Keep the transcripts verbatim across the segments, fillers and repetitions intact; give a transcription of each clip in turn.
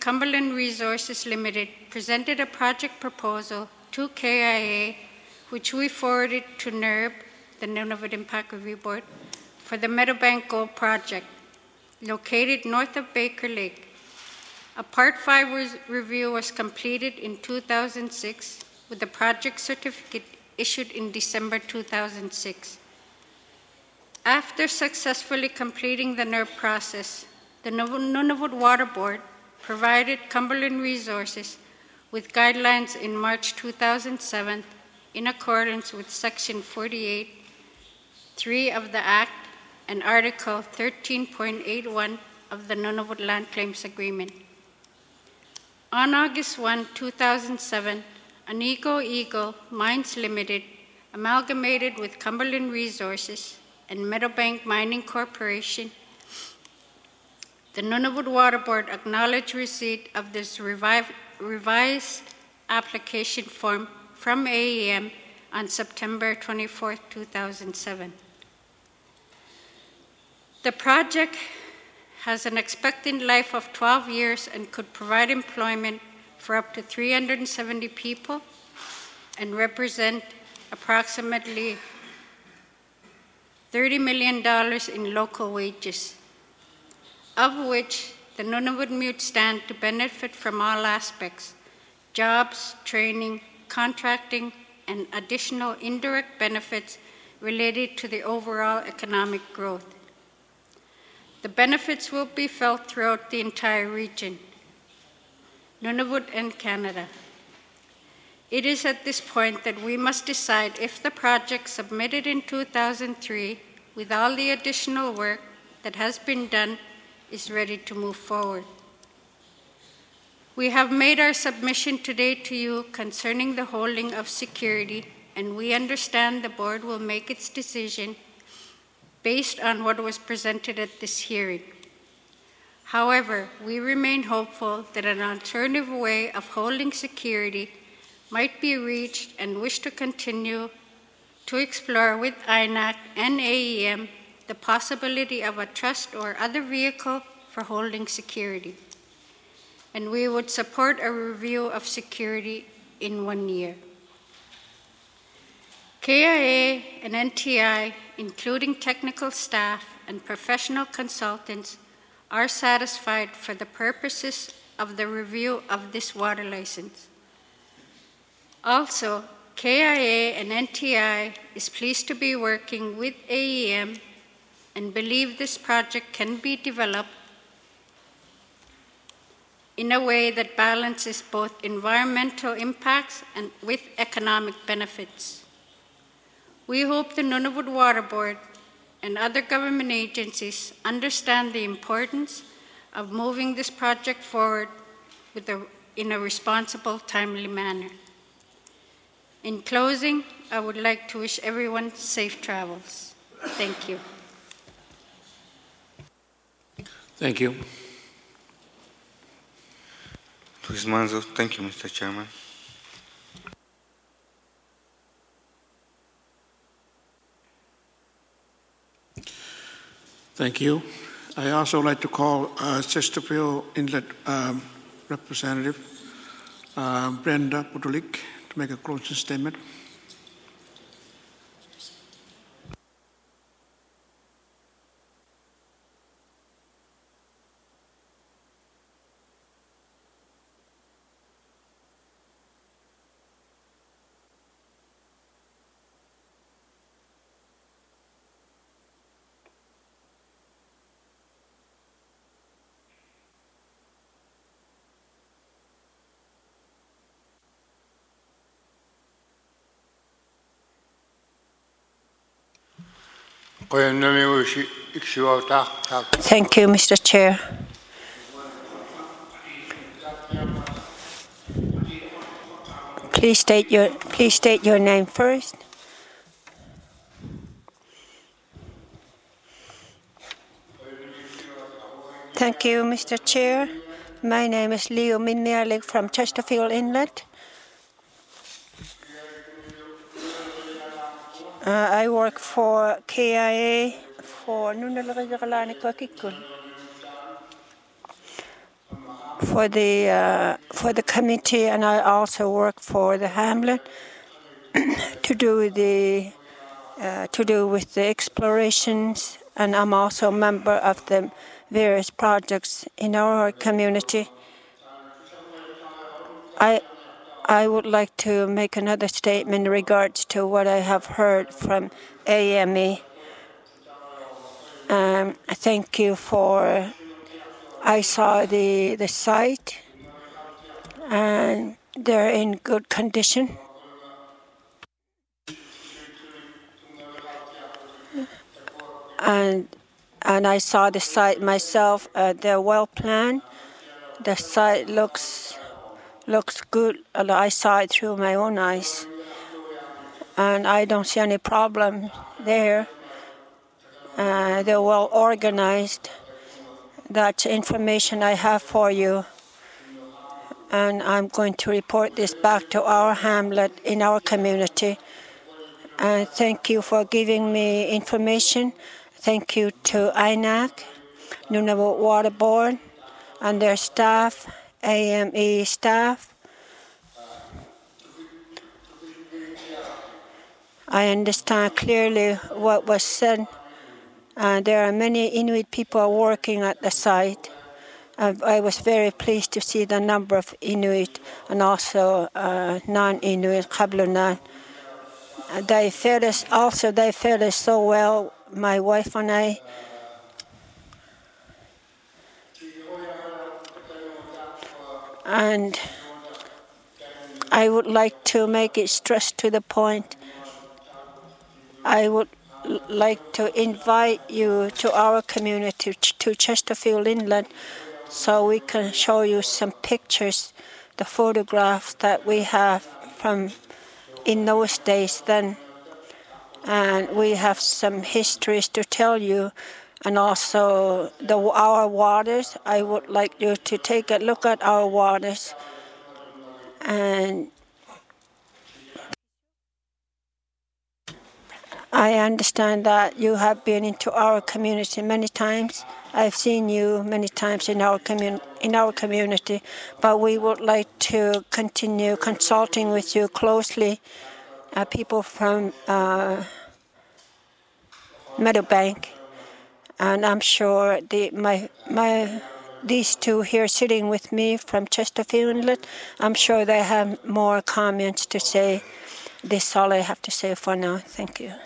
Cumberland Resources Limited presented a project proposal to K I A, which we forwarded to N E R B, the Nunavut Impact Review Board, for the Meadowbank Gold Project, located north of Baker Lake. A Part five review was completed in two thousand six, with the project certificate issued in December two thousand six. After successfully completing the N E R B process, the Nunavut Water Board provided Cumberland Resources with guidelines in March two thousand seven in accordance with Section forty-eight point three of the Act and Article thirteen point eight one of the Nunavut Land Claims Agreement. On August first, two thousand seven, Anigo Eagle Mines Limited, amalgamated with Cumberland Resources and Meadowbank Mining Corporation, the Nunavut Water Board acknowledged receipt of this revive, revised application form from A E M on September twenty-fourth, two thousand seven. The project has an expected life of twelve years and could provide employment for up to three hundred seventy people and represent approximately thirty million dollars in local wages, of which the Nunavut Mute stand to benefit from all aspects: jobs, training, contracting, and additional indirect benefits related to the overall economic growth. The benefits will be felt throughout the entire region, Nunavut and Canada. It is at this point that we must decide if the project submitted in two thousand three, with all the additional work that has been done, is ready to move forward. We have made our submission today to you concerning the holding of security, and we understand the board will make its decision based on what was presented at this hearing. However, we remain hopeful that an alternative way of holding security might be reached and wish to continue to explore with I N A C and A E M the possibility of a trust or other vehicle for holding security. And we would support a review of security in one year. K I A and N T I, including technical staff and professional consultants, are satisfied for the purposes of the review of this water license. Also, K I A and N T I is pleased to be working with A E M and believe this project can be developed in a way that balances both environmental impacts and with economic benefits. We hope the Nunavut Water Board and other government agencies understand the importance of moving this project forward with a, in a responsible, timely manner. In closing, I would like to wish everyone safe travels. Thank you. Thank you. Luis Manzo, thank you, Mister Chairman. Thank you. I also like to call uh, Chesterfield Inlet um, representative uh, Brenda Putulik to make a closing statement. Thank you, Mister Chair. Please state your please state your name first. Thank you, Mister Chair. My name is Leo Minmialik from Chesterfield Inlet. Uh, I work for K I A for Nunalarigalani Kwakikul. for the uh, for the committee, and I also work for the hamlet to do the uh, to do with the explorations, and I'm also a member of the various projects in our community. I I would like to make another statement in regards to what I have heard from A M E. Um, thank you for. I saw the the site, and they're in good condition. And and I saw the site myself. Uh, they're well planned. The site looks looks good. I saw it through my own eyes, and I don't see any problem there. Uh, they're well organized. That's information I have for you, and I'm going to report this back to our hamlet in our community. And thank you for giving me information. Thank you to I N A C, Nunavut Water Board, and their staff, A M E staff. I understand clearly what was said. Uh, there are many Inuit people working at the site. Uh, I was very pleased to see the number of Inuit and also uh, non-Inuit Kablunan. Uh, they fed us also. They fed us so well. My wife and I. And I would like to make it stress to the point. I would like to invite you to our community, to Chesterfield Inlet, so we can show you some pictures, the photographs that we have from in those days then. And we have some histories to tell you, and also the our waters. I would like you to take a look at our waters. And I understand that you have been into our community many times. I've seen you many times in our commun- in our community, but we would like to continue consulting with you closely. Uh, people from uh, Meadowbank, and I'm sure the my my these two here sitting with me from Chesterfield Inlet, I'm sure they have more comments to say. This is all I have to say for now. Thank you.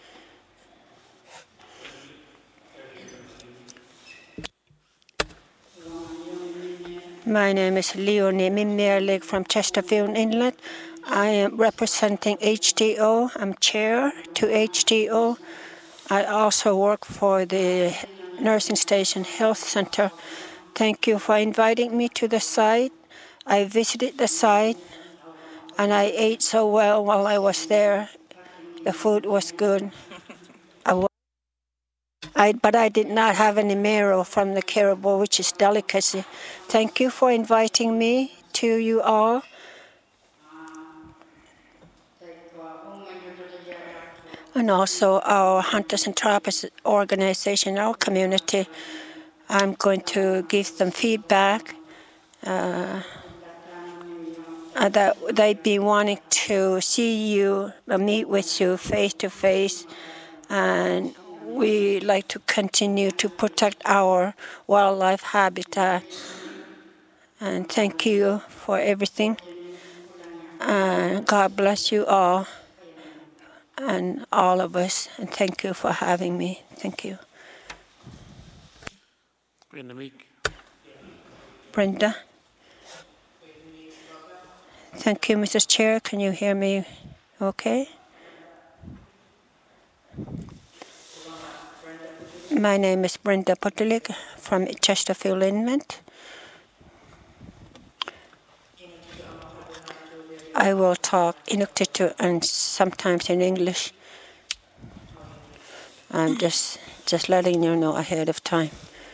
My name is Leonie Mimierlik from Chesterfield Inlet. I am representing H T O. I'm chair to H T O. I also work for the Nursing Station Health Center. Thank you for inviting me to the site. I visited the site, and I ate so well while I was there. The food was good. I I, but I did not have any marrow from the caribou, which is delicacy. Thank you for inviting me to you all. And also our Hunters and Trappers organization, our community. I'm going to give them feedback uh, that they'd be wanting to see you, uh, meet with you face to face, and we like to continue to protect our wildlife habitat. And thank you for everything. Uh, God bless you all and all of us. And thank you for having me. Thank you. Brenda. Thank you, Missus Chair. Can you hear me okay? My name is Brenda Potulik from Chesterfield Inlet. I will talk Inuktitut and sometimes in English. I'm just just letting you know ahead of time.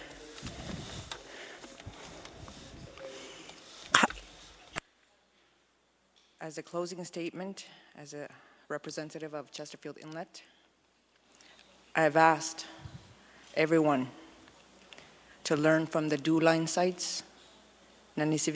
As a closing statement, as a representative of Chesterfield Inlet, I have asked everyone to learn from the DEW line sites na nisi